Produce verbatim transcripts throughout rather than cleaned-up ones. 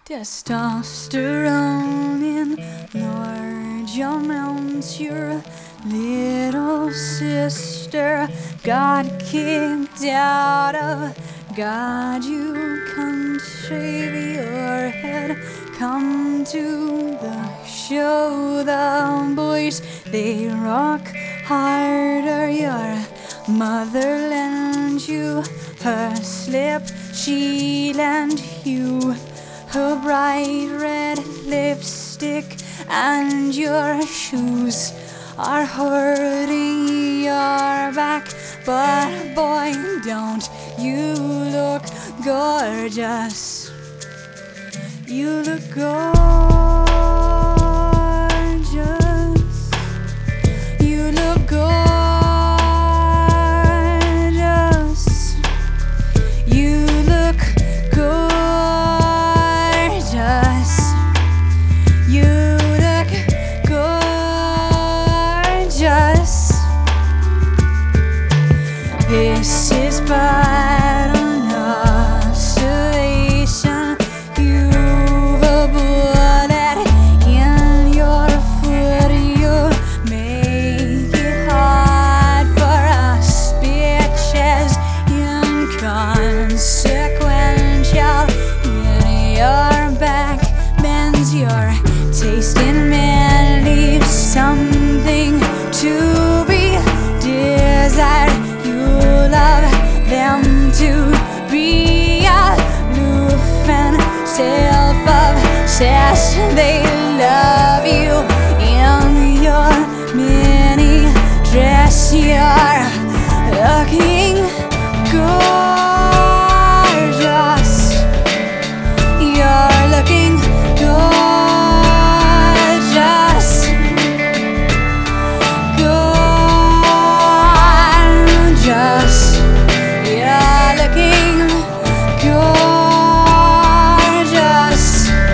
Testosterone in large amounts. Your little sister got kicked out of God. You can't shave your head. Come to the show. The boys, they rock harder. Your mother lent you her slip. She lent you her bright red lipstick, and your shoes are hurting your back. But boy, don't you look gorgeous. You look gorgeous. You look gorgeous. You look gorgeous. You look gorgeous. This is but an observation. You've a bullet in your foot. You make it hard for us bitches. Inconsequential in your back bends. Your taste in men leaves something to be desired. Love them to be aloof and self-obsessed. They love you in your mini dress. You're looking gorgeous. You're looking gorgeous. Gorgeous. You're looking gorgeous.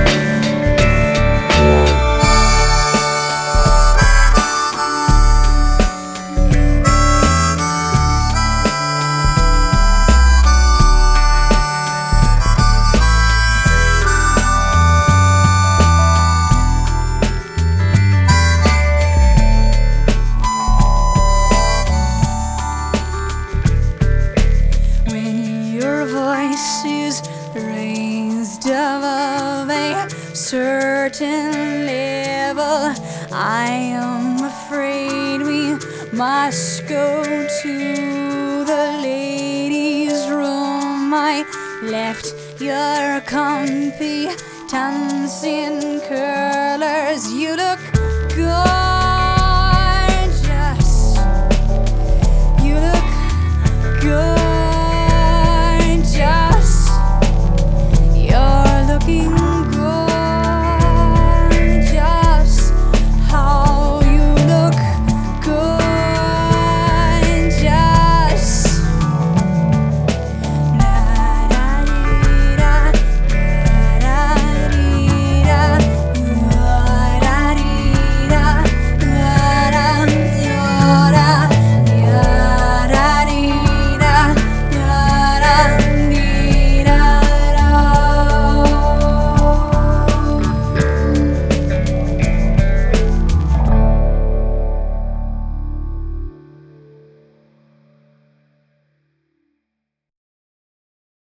When your voice is raised above a certain level, I am afraid we must go to the ladies' room. I left your competence in curlers. You look good.